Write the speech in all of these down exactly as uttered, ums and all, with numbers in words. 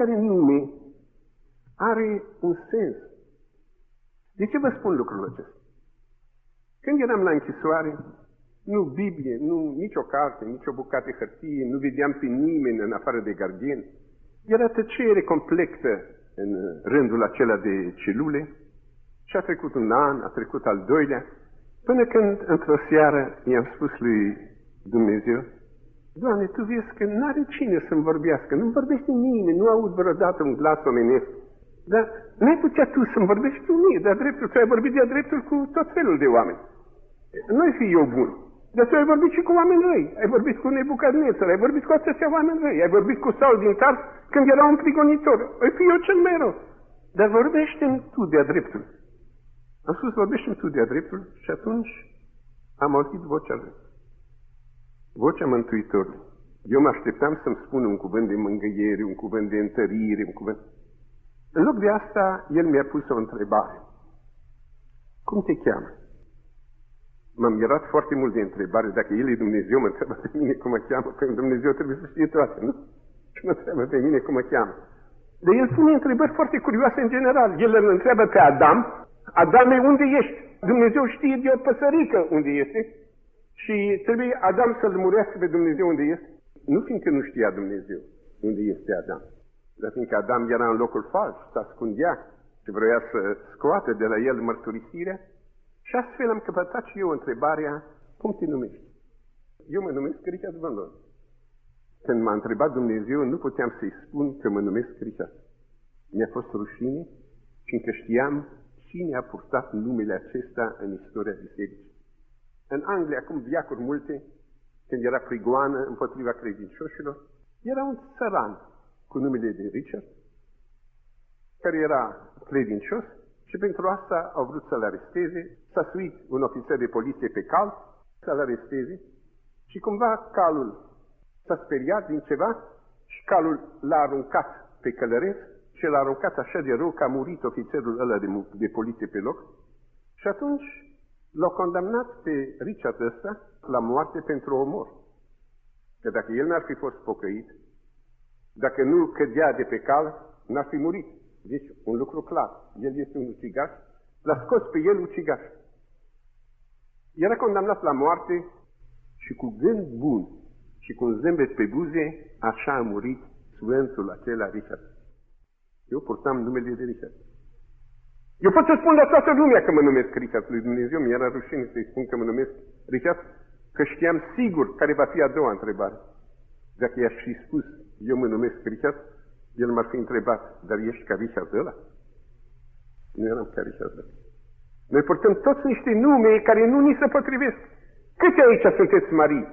fiecare nume are un sens. De ce vă spun lucrul acesta? Când eram la închisoare, nu Biblie, nu nicio carte, nicio bucată de hârtie, nu vedeam pe nimeni în afară de gardieni. Era tăcere completă în rândul acela de celule și a trecut un an, a trecut al doilea, până când, într-o seară, i-am spus lui Dumnezeu: Doamne, Tu vezi că n-are cine să-mi vorbească, nu-mi vorbește nimeni, nu aud vreodată un glas omenesc, dar n-ai putea Tu să-mi vorbești Tu mie, de-a dreptul, Tu ai vorbit de-a dreptul cu tot felul de oameni. Nu-i fi eu bun, dar Tu ai vorbit și cu oameni răi, ai vorbit cu Nebucadnețar, ai vorbit cu atâția oameni răi, ai vorbit cu Saul din Tars când era un prigonitor, îi fi eu cel mai rău, dar vorbește-mi Tu de-a dreptul. Am spus, vorbește-mi Tu de-a dreptul și atunci am auzit vocea Lui. Vocea Mântuitorului. Eu mă așteptam să-mi spună un cuvânt de mângâiere, un cuvânt de întărire, un cuvânt. În loc de asta, El mi-a pus o întrebare. Cum te cheamă? M-am mirat foarte mult de întrebare. Dacă El e Dumnezeu, mă întreabă pe mine cum mă cheamă, pentru că Dumnezeu trebuie să știe toate, nu? Și mă întreabă pe mine cum mă cheamă. Dar El pune întrebări foarte curioase în general. El îl întreabă pe Adam: Adame, unde ești? Dumnezeu știe de o păsărică unde este și trebuie Adam să-L murească pe Dumnezeu unde este. Nu fiindcă nu știa Dumnezeu unde este Adam, dar fiindcă Adam era în locul fals, se ascundea și vrea să scoată de la el mărturisirea. Și astfel am căpătat și eu întrebarea: cum te numești? Eu mă numesc Richard Van Loan. Când m-a întrebat Dumnezeu, nu puteam să-i spun că mă numesc Richard. Mi-a fost rușine, fiindcă știam cine a purtat numele acesta în istoria bisericii. În Anglia, acum veacuri multe, când era prigoană împotriva credincioșilor, era un țăran cu numele de Richard, care era credincios și pentru asta au vrut să-l aresteze. S-a suit un ofițer de poliție pe cal să-l aresteze și cumva calul s-a speriat din ceva și calul l-a aruncat pe călăreț și l-a aruncat așa de rău că a murit ofițerul ăla de, de poliție pe loc. Și atunci l-au condamnat pe Richard ăsta la moarte pentru omor. Că dacă el n-ar fi fost pocăit, dacă nu cădea de pe cal, n-ar fi murit. Deci, un lucru clar, el este un ucigaș, l-a scos pe el ucigaș. Era condamnat la moarte și cu gând bun și cu un zâmbet pe buze, așa a murit sfântul acela Richard. Eu purtam numele de Richard. Eu pot să spun la toată lumea că mă numesc Richard. Lui Dumnezeu mi-era rușine să-i spun că mă numesc Richard, că știam sigur care va fi a doua întrebare. Dacă i-aș fi spus, eu mă numesc Richard, el m-ar fi întrebat: dar ești ca Richard ăla? Nu eram ca Richard ăla. Noi purtăm toți niște nume care nu ni se potrivesc. Câte aici sunteți Marie?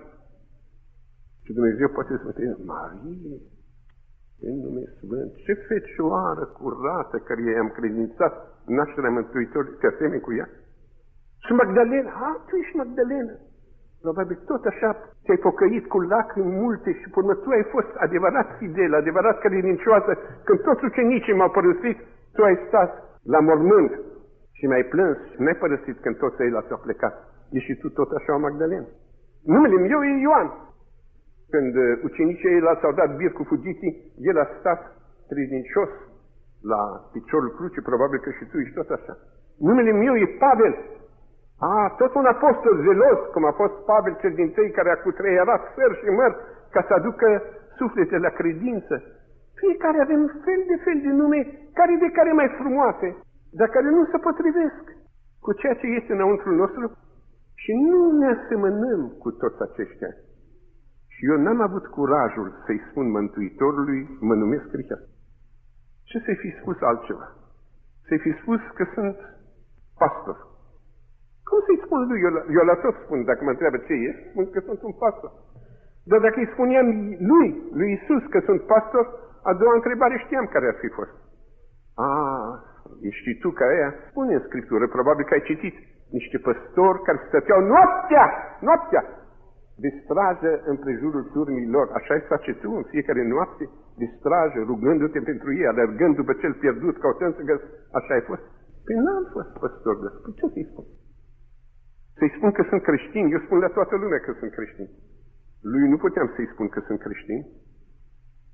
Și Dumnezeu poate să vă spune: Marie, ce nume sfânt, ce fecioară curată care i-am credințat nașterea Mântuitorului, te asemeni cu ea. Și Magdalena, a, tu ești Magdalena. Probabil tot așa te-ai pocăit cu lacrimi multe și până tu ai fost adevărat fidel, adevărat credincioasă. Când toți ucenicii m-au părăsit, tu ai stat la mormânt și mi-ai plâns și n-ai părăsit când toți ei l-au plecat. Ești și tu tot așa o Magdalena. Numele meu e Ioan. Când ucenicii ei s-au dat bir cu fugitii, el a stat credincios la piciorul crucii, probabil că și tu ești tot așa. Numele meu e Pavel. A, tot un apostol zelos, cum a fost Pavel cel din tăi, care a cutreierat săr și măr ca să aducă suflete la credință. Fiecare avem fel de fel de nume, care de care mai frumoase, dar care nu se potrivesc cu ceea ce este înăuntru nostru și nu ne asemănăm cu toți aceștia. Și eu n-am avut curajul să-i spun Mântuitorului: mă numesc Richard. Ce să-i fi spus altceva? Să-i fi spus că sunt pastor. Cum să-i spun lui? Eu, eu la tot spun, dacă mă întreabă ce ești, spun că sunt un pastor. Dar dacă îi spuneam lui, lui Iisus, că sunt pastor, a doua întrebare știam care ar fi fost. A, ești și tu ca aia? Spune în Scriptură, probabil că ai citit, niște păstori care stăteau noaptea, noaptea, de strajă împrejurul turmii lor. Așa îi face tu în fiecare noapte, de strajă, rugându-te pentru ei, alergând după cel pierdut, căutând să găsi. Așa ai fost? Păi n-am fost păstor, dar păi ce să-i spun? Să-i spun că sunt creștin? Eu spun la toată lumea că sunt creștin. Lui nu puteam să-i spun că sunt creștin.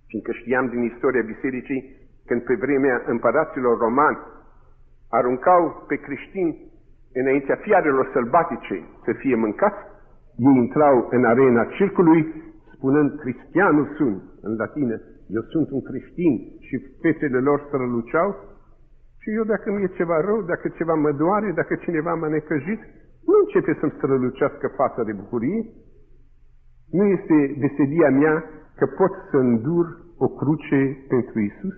Fiindcă știam din istoria bisericii, când pe vremea împăraților romani aruncau pe creștini înaintea fiarelor sălbatice să fie mâncați, ei intrau în arena circului spunând, cristianul sunt, în latină, eu sunt un creștin, și fețele lor străluceau, și eu dacă mi-e ceva rău, dacă ceva mă doare, dacă cineva m-a necăjit, nu începe să-mi strălucească fața de bucurie. Nu este veselia mea că pot să îndur o cruce pentru Iisus?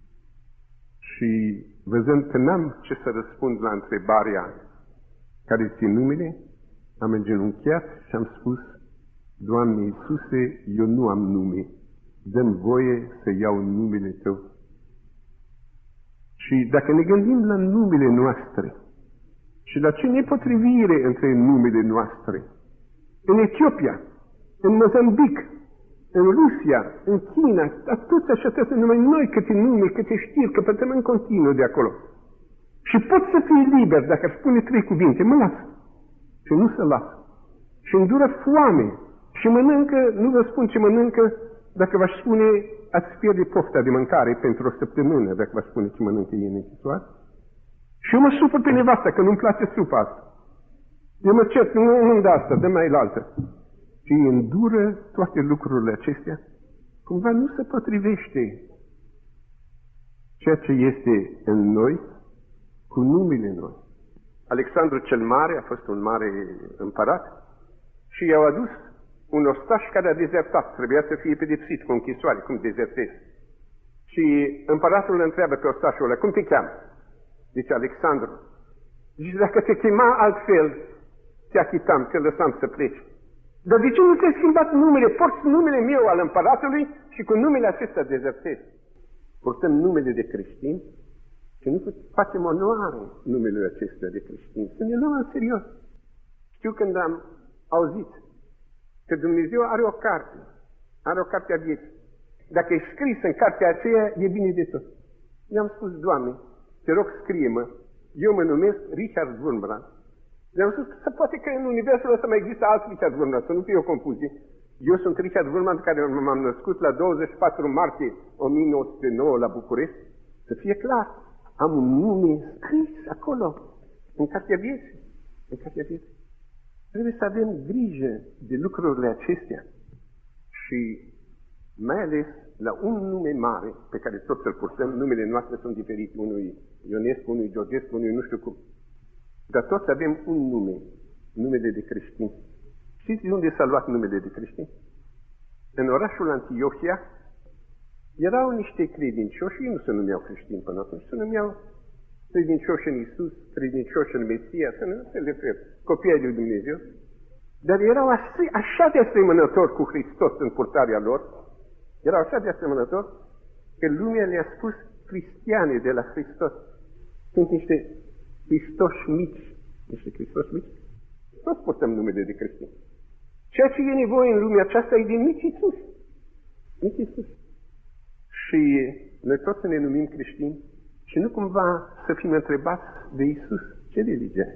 Și văzând că n-am ce să răspund la întrebarea care ți numele, am îngenunchiat și am spus, Doamne Iisuse, eu nu am nume, dă-mi voie să iau numele Tău. Și dacă ne gândim la numele noastre și la ce nepotrivire între numele noastre, în Etiopia, în Mozambic, în Rusia, în China, atâția și atâția, numai noi câte nume, câte știri, că pătăm în continuu de acolo. Și pot să fii liber dacă își spune trei cuvinte, mă lasă. Și nu se lasă. Și îndură foame. Și mănâncă, nu vă spun ce mănâncă, dacă v-aș spune, ați pierde pofta de mâncare pentru o săptămână, dacă v-aș spune ce mănâncă ei în închisoare. Și eu mă supăr pe nevasta, că nu-mi place supa asta. Eu mă cert, nu, nu de asta, dă mai la altă. Și îndură toate lucrurile acestea, cumva nu se potrivește ceea ce este în noi cu numele noi. Alexandru cel Mare a fost un mare împărat și i-au adus un ostaș care a dezertat, trebuia să fie pedepsit cu închisoare, cum dezertezi. Și împăratul îl întreabă pe ostașul ăla, cum te cheamă? Zice Alexandru. Zice, dacă te chema altfel, te achitam, te lăsam să pleci. Dar de ce nu ți-ai schimbat numele? Porți numele meu al împăratului și cu numele acesta dezertezi. Purtăm numele de creștin și nu facem onoare numele acesta de creștin. Să ne luăm în serios. Știu când am auzit că Dumnezeu are o carte, are o carte a vieții. Dacă e scris în cartea aceea, e bine de tot. I-am spus, Doamne, te rog, scrie-mă, eu mă numesc Richard Wurmbrand. Le-am spus că se poate că în universul ăsta mai există alt Richard Wurmbrand, să nu fie o confuzie. Eu sunt Richard Wurmbrand, care m-am născut la douăzeci și patru martie o mie nouă sute nouă la București. Să fie clar, am un nume scris acolo, în cartea vieții. În cartea vieții. Trebuie să avem grijă de lucrurile acestea și mai ales la un nume mare pe care tot să-l purtăm, numele noastre sunt diferite, unui Ionescu, unui Georgescu, unui nu știu cum. Dar toți avem un nume, numele de creștin. Știți de unde s-a luat numele de creștin? În orașul Antiohia erau niște credincioși, ei nu se numeau creștini până atunci, se numeau credincioși în Iisus, credincioși în Mesia, să nu se refer, copiii lui Dumnezeu, dar erau așa de asemănători cu Hristos în purtarea lor, erau așa de asemănători, că lumea le-a spus cristiane de la Hristos. Sunt niște Hristoși mici, niște Hristoși mici, toți purtăm numele de creștini. Ceea ce e nevoie în lumea aceasta e de mici Iisus. Mici Iisus. Și noi toți să ne numim creștini și nu cumva să fim întrebați de Iisus, ce religie?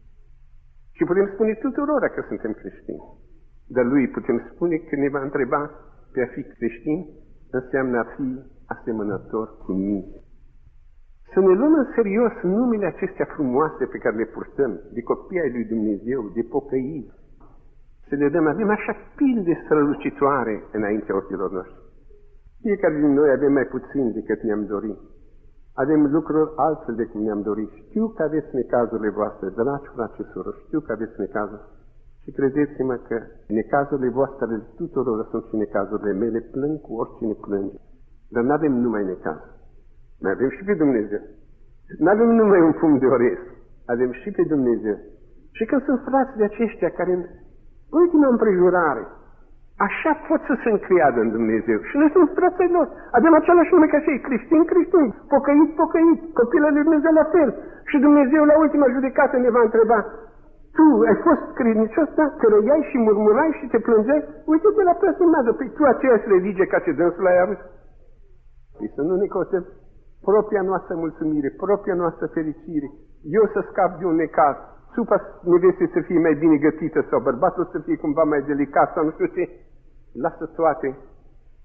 Și putem spune tuturor că suntem creștini. Dar lui putem spune că ne va întreba pe a fi creștin înseamnă a fi asemănător cu mine. Să ne luăm în serios numele acestea frumoase pe care le purtăm, de copii ai lui Dumnezeu, de pocăiți. Să le dăm, avem așa pilde strălucitoare înaintea ochilor noștri. Fiecare din noi avem mai puțin decât ne-am dorit. Avem lucruri altfel de cum ne-am dorit. Știu că aveți necazurile voastre, dragi frați și surori, știu că aveți necazuri. Și credeți-mă că necazurile voastre tuturor sunt și necazurile mele, plâng cu oricine plânge. Dar nu avem numai necaz. Mai avem și pe Dumnezeu. Nu avem numai un pumn de orez. Avem și pe Dumnezeu. Și când sunt frați de aceștia care în ultima împrejurare așa pot să se încreadă în Dumnezeu. Și noi suntem frații lor. Avem același nume ca și ei, creștin, creștin, pocăit, pocăit, copilul lui Dumnezeu la fel. Și Dumnezeu la ultima judecată ne va întreba, tu ai fost credincios, da? Că răiai și murmurai și te plângeai? Uite-te la personajă, păi tu aceeași religie ca ce dânsul ai avut. Păi să nu ne căutăm propria noastră mulțumire, propria noastră fericire. Eu să scap de un necaz, supa nevestei să fie mai bine gătită sau bărbatul să fie cumva mai delicat sau nu știu ce. Lasă toate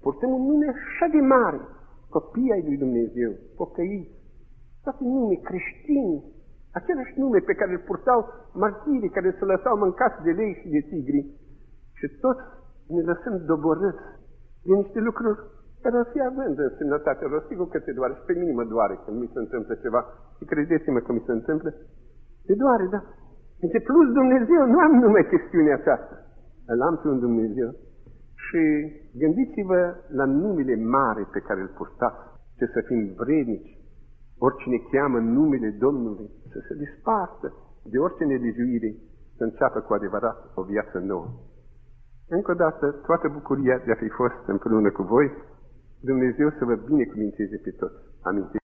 purtăm un nume așa de mare, copii ai lui Dumnezeu, pocăiți, toate nume creștini, același nume pe care îl purtau martirii care se lăsau mâncați de lei și de tigri, și toți ne lăsăm doborâți de niște lucruri care ar fi având în sănătate. Rog, sigur că te doare și pe mine mă doare când mi se întâmplă ceva și credeți-mă că mi se întâmplă. Te doare, da. Deci plus Dumnezeu, nu am numai chestiunea aceasta. Îl am pe un Dumnezeu. Și gândiți-vă la numele mare pe care îl purtați, ce să fim vrednici. Oricine cheamă numele Domnului să se despartă de orice nelegiuire, să înceapă cu adevărat o viață nouă. Încă o dată, toată bucuria de a fi fost împreună cu voi, Dumnezeu să vă binecuvinteze pe toți. Amin.